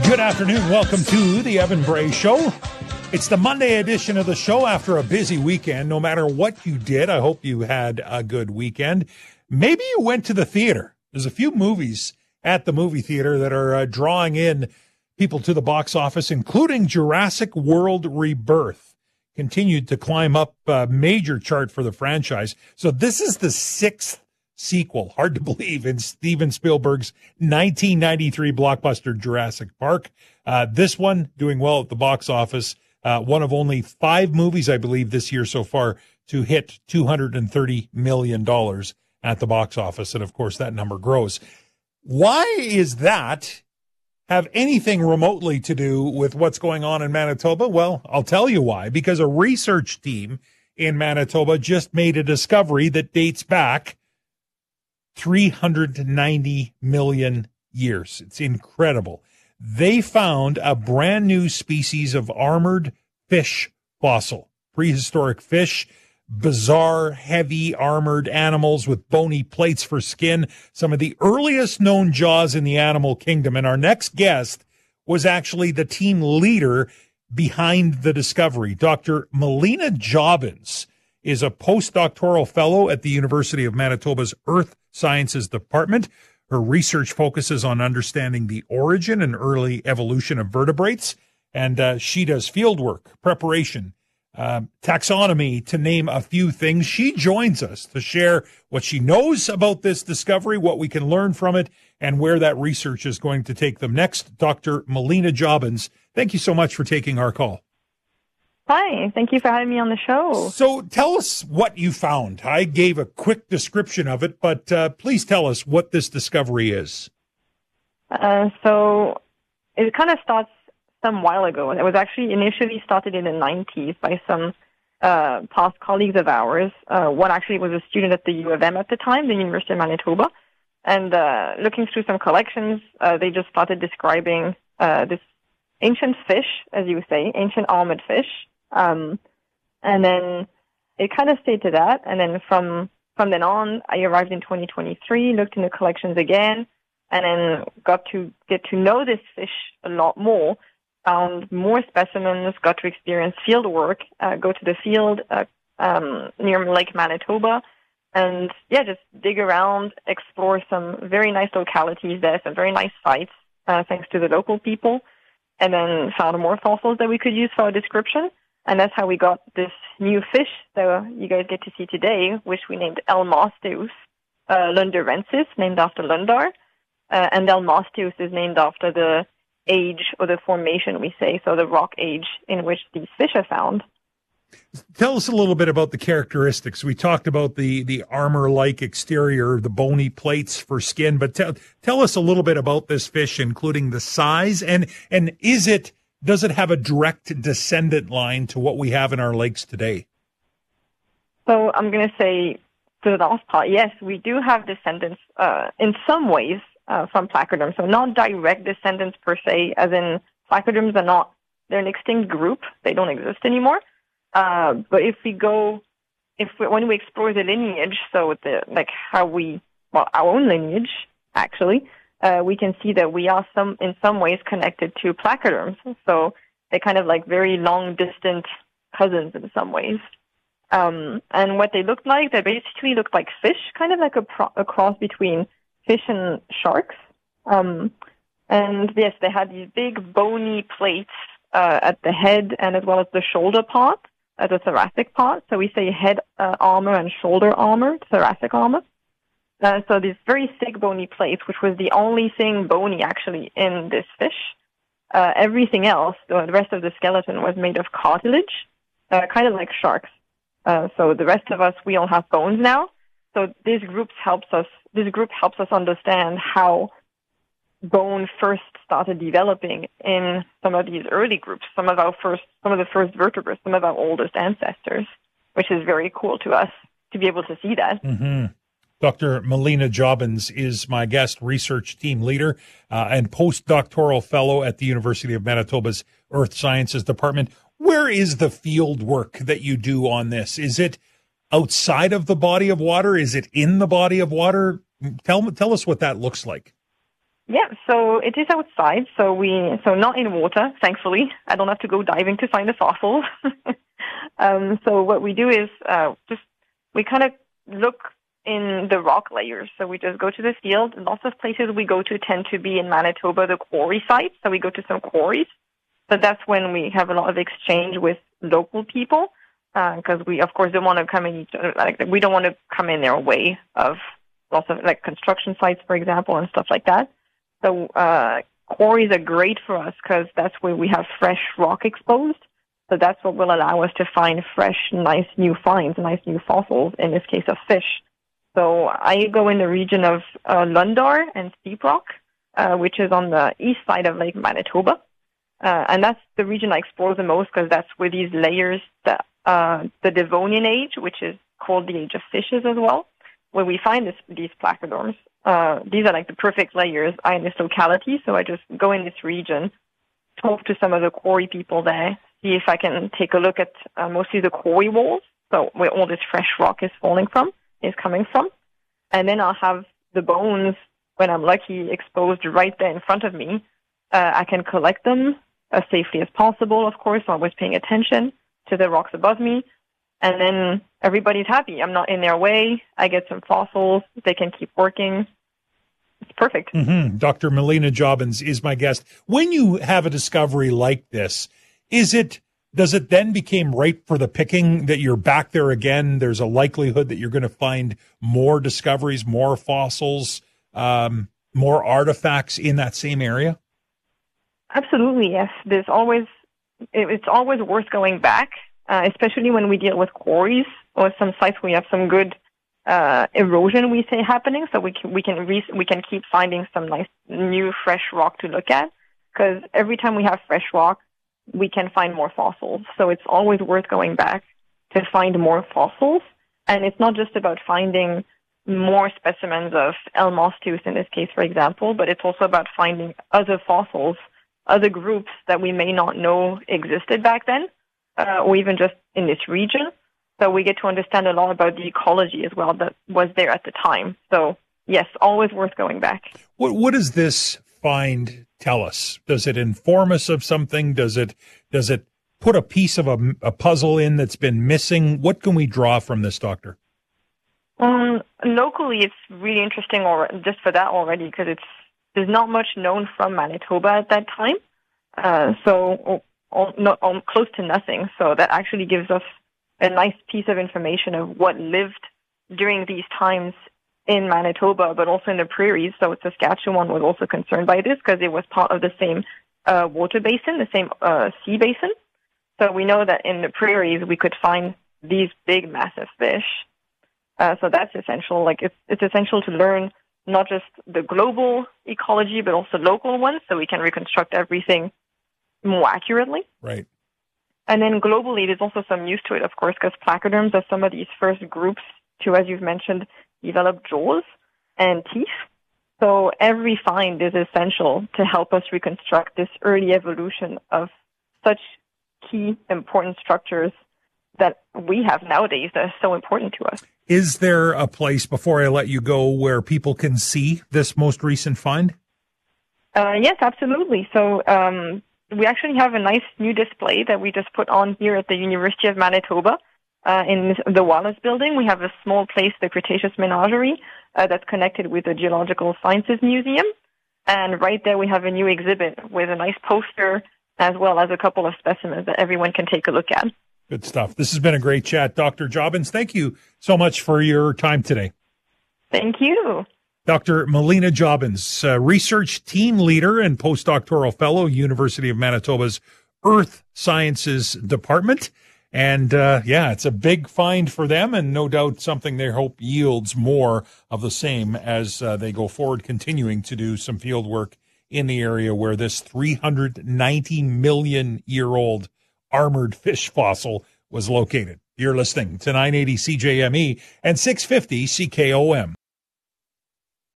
Good afternoon. Welcome to the Evan Bray Show. It's the Monday edition of the show after a busy weekend. No matter what you did, I hope you had a good weekend. Maybe you went to the theater. There's a few movies at the movie theater that are drawing in people to the box office, including Jurassic World Rebirth. Continued to climb up a major chart for the franchise. So this is the sixth sequel, hard to believe, in Steven Spielberg's 1993 blockbuster Jurassic Park. This one doing well at the box office. One of only 5 movies, I believe, this year so far to hit $230 million at the box office. And, of course, that number grows. Why is that have anything remotely to do with what's going on in Manitoba? Well, I'll tell you why. Because a research team in Manitoba just made a discovery that dates back 390 million years. It's incredible. They found a brand new species of armored fish fossil, prehistoric fish, bizarre, heavy armored animals with bony plates for skin, some of the earliest known jaws in the animal kingdom. And our next guest was actually the team leader behind the discovery. Dr. Melina Jobbins is a postdoctoral fellow at the University of Manitoba's Earth Sciences Department. Her research focuses on understanding the origin and early evolution of vertebrates, and she does field work, preparation, taxonomy, to name a few things. She joins us to share what she knows about this discovery, what we can learn from it, and where that research is going to take them next. Dr. Melina Jobbins, thank you so much for taking our call. Hi, thank you for having me on the show. So tell us what you found. I gave a quick description of it, but please tell us what this discovery is. So it kind of starts some while ago. It was actually initially started in the 90s by some past colleagues of ours. One actually was a student at the U of M at the time, the University of Manitoba. And looking through some collections, they just started describing this ancient fish, as you say, ancient armored fish. And then it kind of stayed to that. And then from then on, I arrived in 2023, looked in the collections again, and then got to get to know this fish a lot more, found more specimens, got to experience field work, go to the field near Lake Manitoba, and just dig around, explore some very nice localities there, some very nice sites, thanks to the local people, and then found more fossils that we could use for our description. And that's how we got this new fish that you guys get to see today, which we named Elmasteus lundarensis, named after Lundar. And Elmasteus is named after the age or the formation, we say, so the rock age in which these fish are found. Tell us a little bit about the characteristics. We talked about the armor-like exterior, the bony plates for skin, but tell us a little bit about this fish, including the size, and does it have a direct descendant line to what we have in our lakes today? So I'm going to say, to the last part, yes, we do have descendants in some ways from placoderms. So not direct descendants per se, as in placoderms they're an extinct group. They don't exist anymore. But when we explore the lineage, so our own lineage, actually, we can see that we are in some ways connected to placoderms. So they're kind of like very long distant cousins in some ways. And what they looked like, they basically looked like fish, kind of like a cross between fish and sharks. And yes, they had these big bony plates at the head and as well as the shoulder part, the thoracic part. So we say head armor and shoulder armor, thoracic armor. So these very thick bony plates, which was the only thing bony actually in this fish. Everything else, the rest of the skeleton was made of cartilage, kind of like sharks. So the rest of us, we all have bones now. So this group helps us understand how bone first started developing in some of these early groups, some of the first vertebrates, some of our oldest ancestors, which is very cool to us to be able to see that. Mm-hmm. Dr. Melina Jobbins is my guest, research team leader and postdoctoral fellow at the University of Manitoba's Earth Sciences Department. Where is the field work that you do on this? Is it outside of the body of water? Is it in the body of water? Tell us what that looks like. Yeah, so it is outside, so not in water, thankfully. I don't have to go diving to find the fossils. So what we do is we kind of look in the rock layers. So we just go to the field. Lots of places we go to tend to be in Manitoba, the quarry sites. So we go to some quarries. So that's when we have a lot of exchange with local people, because we, of course, don't want to come in. We don't want to come in their way of lots of construction sites, for example, and stuff like that. So quarries are great for us because that's where we have fresh rock exposed. So that's what will allow us to find fresh, nice new finds, nice new fossils, in this case of fish. So I go in the region of Lundar and Steep Rock, which is on the east side of Lake Manitoba. And that's the region I explore the most because that's where these layers, the Devonian age, which is called the age of fishes as well, where we find these placoderms. These are like the perfect layers in this locality. So I just go in this region, talk to some of the quarry people there, see if I can take a look at mostly the quarry walls, so where all this fresh rock is coming from. And then I'll have the bones, when I'm lucky, exposed right there in front of me. I can collect them as safely as possible, of course, always paying attention to the rocks above me. And then everybody's happy. I'm not in their way. I get some fossils. They can keep working. It's perfect. Mm-hmm. Dr. Melina Jobbins is my guest. When you have a discovery like this, does it then become ripe for the picking that you're back there again? There's a likelihood that you're going to find more discoveries, more fossils, more artifacts in that same area? Absolutely, yes. It's always worth going back, especially when we deal with quarries or some sites where we have some good erosion, we say, happening. So we can keep finding some nice new fresh rock to look at, because every time we have fresh rock, we can find more fossils. So it's always worth going back to find more fossils. And it's not just about finding more specimens of Elmos tooth in this case, for example, but it's also about finding other fossils, other groups that we may not know existed back then, or even just in this region. So we get to understand a lot about the ecology as well that was there at the time. So yes, always worth going back. What does this find tell us? Does it inform us of something? Does it put a piece of a puzzle in that's been missing? What can we draw from this, Doctor? Locally, it's really interesting, just for that already, because there's not much known from Manitoba at that time, close to nothing. So that actually gives us a nice piece of information of what lived during these times in Manitoba, but also in the prairies. So Saskatchewan was also concerned by this because it was part of the same water basin, the same sea basin. So we know that in the prairies we could find these big, massive fish. So that's essential. Like it's essential to learn not just the global ecology, but also local ones, so we can reconstruct everything more accurately. Right. And then globally, there's also some use to it, of course, because placoderms are some of these first groups to, as you've mentioned, develop jaws and teeth. So every find is essential to help us reconstruct this early evolution of such key, important structures that we have nowadays that are so important to us. Is there a place, before I let you go, where people can see this most recent find? Yes, absolutely. So we actually have a nice new display that we just put on here at the University of Manitoba in the Wallace Building. We have a small place, the Cretaceous Menagerie, that's connected with the Geological Sciences Museum. And right there we have a new exhibit with a nice poster as well as a couple of specimens that everyone can take a look at. Good stuff. This has been a great chat. Dr. Jobbins, thank you so much for your time today. Thank you. Dr. Melina Jobbins, research team leader and postdoctoral fellow, University of Manitoba's Earth Sciences Department. And it's a big find for them, and no doubt something they hope yields more of the same as they go forward, continuing to do some field work in the area where this 390 million year old armored fish fossil was located. You're listening to 980 CJME and 650 CKOM.